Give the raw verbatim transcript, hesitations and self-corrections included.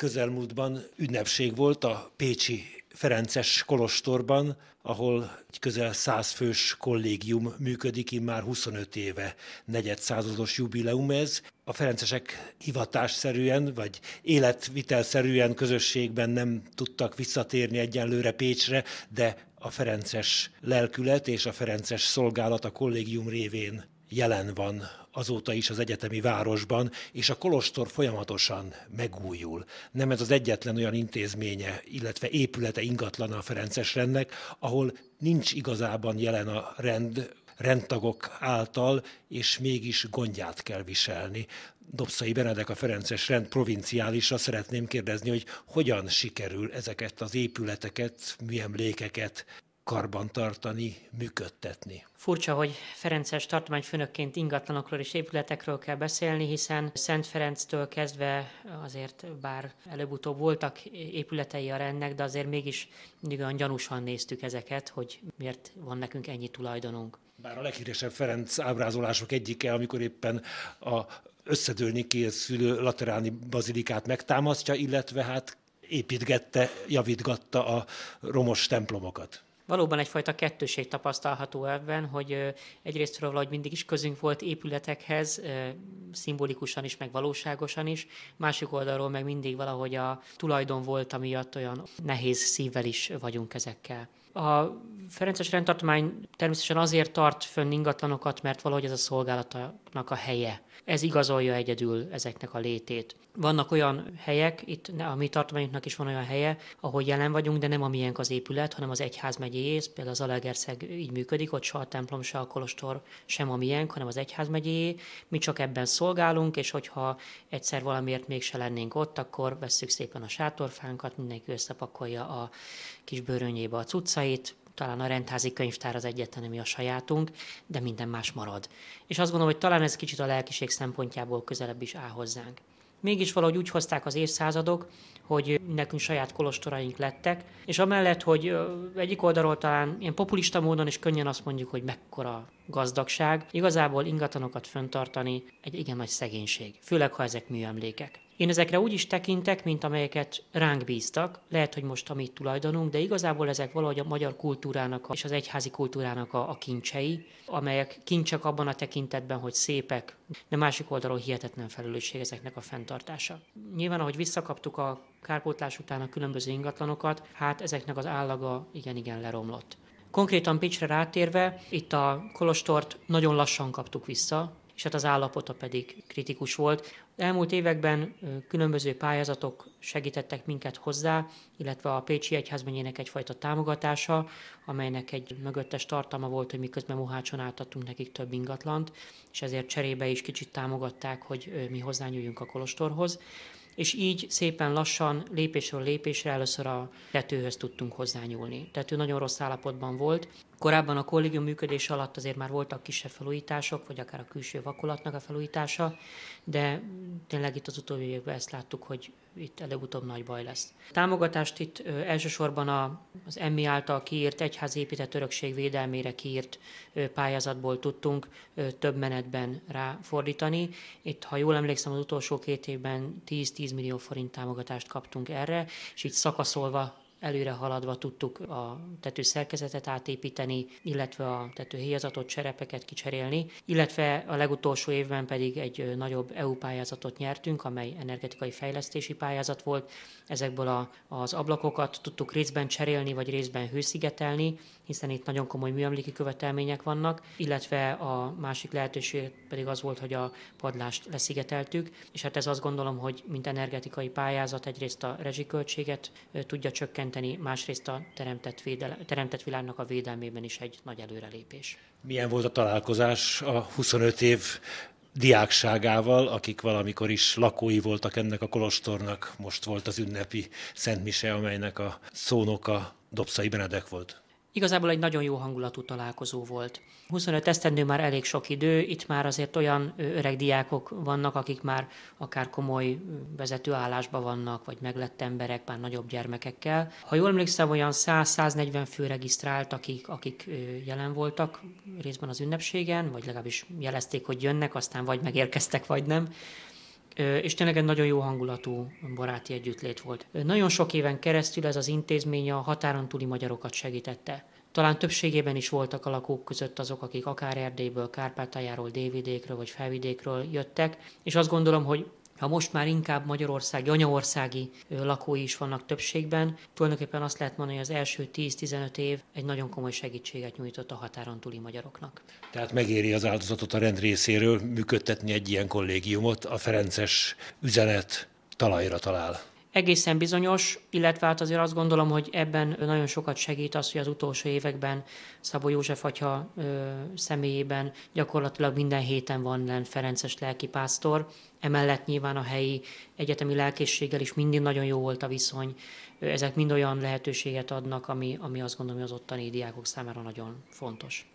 közelmúltban ünnepség volt a pécsi ferences kolostorban, ahol egy közel száz fős kollégium működik, immár huszonöt éve, negyedszázados jubileum ez. A ferencesek hivatásszerűen vagy életvitelszerűen közösségben nem tudtak visszatérni egyenlőre Pécsre, de a ferences lelkület és a ferences szolgálat a kollégium révén jelen van azóta is az egyetemi városban, és a kolostor folyamatosan megújul. Nem ez az egyetlen olyan intézménye, illetve épülete, ingatlana a ferences rendnek, ahol nincs igazában jelen a rend, rendtagok által, és mégis gondját kell viselni. Dobszai Benedek, a ferences rend provinciálisra szeretném kérdezni, hogy hogyan sikerül ezeket az épületeket, műemlékeket karbantartani, működtetni. Furcsa, hogy ferences tartományfőnökként ingatlanokról és épületekről kell beszélni, hiszen Szent Ferenctől kezdve azért bár előbb-utóbb voltak épületei a rendnek, de azért mégis mindig olyan gyanúsan néztük ezeket, hogy miért van nekünk ennyi tulajdonunk. Bár a leghíresebb Ferenc ábrázolások egyike, amikor éppen a összedőlni készülő lateráni bazilikát megtámasztja, illetve hát építgette, javítgatta a romos templomokat. Valóban egyfajta kettőség tapasztalható ebben, hogy egyrésztről valahogy mindig is közünk volt épületekhez, szimbolikusan is, meg valóságosan is, másik oldalról meg mindig valahogy a tulajdon volt, amiatt olyan nehéz szívvel is vagyunk ezekkel. A ferences rendtartomány természetesen azért tart fönn ingatlanokat, mert valahogy ez a szolgálatnak a helye. Ez igazolja egyedül ezeknek a létét. Vannak olyan helyek, itt a mi tartományunknak is van olyan helye, ahol jelen vagyunk, de nem a miénk az épület, hanem az egyházmegyéjé, például az Zalaegerszeg így működik, ott se a templom, se a kolostor, sem a miénk, hanem az egyházmegyéjé. Mi csak ebben szolgálunk, és hogyha egyszer valamiért mégse lennénk ott, akkor vesszük szépen a sátorfánkat, mindenki összepakolja a kis bőrönyébe a cuccait, talán a rendházi könyvtár az egyetlen, ami a sajátunk, de minden más marad. És azt gondolom, hogy talán ez kicsit a lelkiség szempontjából közelebb is áll hozzánk. Mégis valahogy úgy hozták az évszázadok, hogy nekünk saját kolostoraink lettek, és amellett, hogy egyik oldalról talán ilyen populista módon is könnyen azt mondjuk, hogy mekkora gazdagság, igazából ingatlanokat fenntartani egy igen nagy szegénység, főleg ha ezek műemlékek. Én ezekre úgy is tekintek, mint amelyeket ránk bíztak, lehet, hogy most a mi tulajdonunk, de igazából ezek valahogy a magyar kultúrának és az egyházi kultúrának a, a kincsei, amelyek kincsek abban a tekintetben, hogy szépek, de másik oldalról hihetetlen felelősség ezeknek a fenntartása. Nyilván, ahogy visszakaptuk a kárpótlás után a különböző ingatlanokat, hát ezeknek az állaga igen-igen leromlott. Konkrétan Pécsre rátérve, itt a kolostort nagyon lassan kaptuk vissza, és hát az állapota pedig kritikus volt. Elmúlt években különböző pályázatok segítettek minket hozzá, illetve a Pécsi Egyházmegyének egyfajta támogatása, amelynek egy mögöttes tartalma volt, hogy miközben Mohácson átadtunk nekik több ingatlant, és ezért cserébe is kicsit támogatták, hogy mi hozzányúljunk a kolostorhoz. És így szépen lassan, lépésről lépésre először a tetőhöz tudtunk hozzányúlni. Tető nagyon rossz állapotban volt. Korábban a kollégium működés alatt azért már voltak kisebb felújítások, vagy akár a külső vakolatnak a felújítása, de tényleg itt az utóbbi években ezt láttuk, hogy itt előbb-utóbb nagy baj lesz. A támogatást itt ö, elsősorban a, az em i által kiírt egyházi épített örökség védelmére kiírt ö, pályázatból tudtunk ö, több menetben ráfordítani. Itt, ha jól emlékszem, az utolsó két évben tíz-tíz millió forint támogatást kaptunk erre, és így szakaszolva előre haladva tudtuk a tetőszerkezetet átépíteni, illetve a tetőhéjazatot, cserepeket kicserélni, illetve a legutolsó évben pedig egy nagyobb é u pályázatot nyertünk, amely energetikai fejlesztési pályázat volt. Ezekből a, az ablakokat tudtuk részben cserélni, vagy részben hőszigetelni, hiszen itt nagyon komoly műemléki követelmények vannak, illetve a másik lehetőség pedig az volt, hogy a padlást leszigeteltük, és hát ez azt gondolom, hogy mint energetikai pályázat egyrészt a rezsiköltséget tudja csökkenteni, másrészt a teremtett, védele, teremtett világnak a védelmében is egy nagy előrelépés. Milyen volt a találkozás a huszonöt év diákságával, akik valamikor is lakói voltak ennek a kolostornak? Most volt az ünnepi szentmise, amelynek a szónoka Dobszai Benedek volt. Igazából egy nagyon jó hangulatú találkozó volt. huszonöt esztendő már elég sok idő, itt már azért olyan öreg diákok vannak, akik már akár komoly vezetőállásban vannak, vagy meglett emberek, már nagyobb gyermekekkel. Ha jól emlékszem, olyan száz-száznegyven fő regisztrált, akik, akik jelen voltak részben az ünnepségen, vagy legalábbis jelezték, hogy jönnek, aztán vagy megérkeztek, vagy nem. és tényleg egy nagyon jó hangulatú baráti együttlét volt. Nagyon sok éven keresztül ez az intézmény a határon túli magyarokat segítette. Talán többségében is voltak a lakók között azok, akik akár Erdélyből, Kárpátaljáról, délvidékről vagy felvidékről jöttek, és azt gondolom, hogy ha most már inkább magyarországi, anyaországi lakói is vannak többségben, tulajdonképpen azt lehet mondani, hogy az első tíz-tizenöt év egy nagyon komoly segítséget nyújtott a határon túli magyaroknak. Tehát megéri az áldozatot a rend részéről működtetni egy ilyen kollégiumot, a ferences üzenet talajra talál. Egészen bizonyos, illetve hát azért azt gondolom, hogy ebben nagyon sokat segít az, hogy az utolsó években Szabó József atya ö, személyében gyakorlatilag minden héten van lenn ferences lelkipásztor. Emellett nyilván a helyi egyetemi lelkészséggel is mindig nagyon jó volt a viszony. Ezek mind olyan lehetőséget adnak, ami, ami azt gondolom, hogy az ottani diákok számára nagyon fontos.